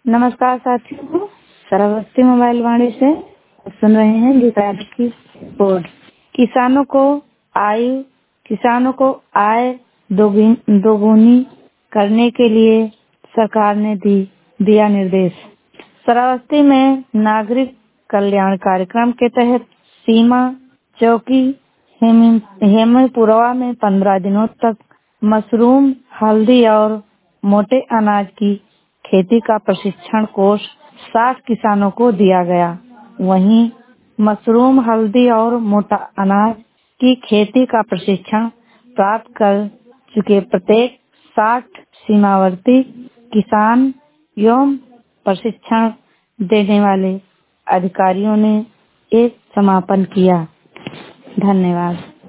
नमस्कार साथियों, श्रावस्ती मोबाइल वाणी से सुन रहे हैं गीता की रिपोर्ट। किसानों को आय दोगुनी करने के लिए सरकार ने दिया निर्देश। श्रावस्ती में नागरिक कल्याण कार्यक्रम के तहत सीमा चौकी हेमपुरवा में 15 दिनों तक मशरूम, हल्दी और मोटे अनाज की खेती का प्रशिक्षण कोर्स 60 किसानों को दिया गया। वहीं मशरूम, हल्दी और मोटा अनाज की खेती का प्रशिक्षण प्राप्त कर चुके प्रत्येक 60 सीमावर्ती किसान एवं प्रशिक्षण देने वाले अधिकारियों ने एक समापन किया। धन्यवाद।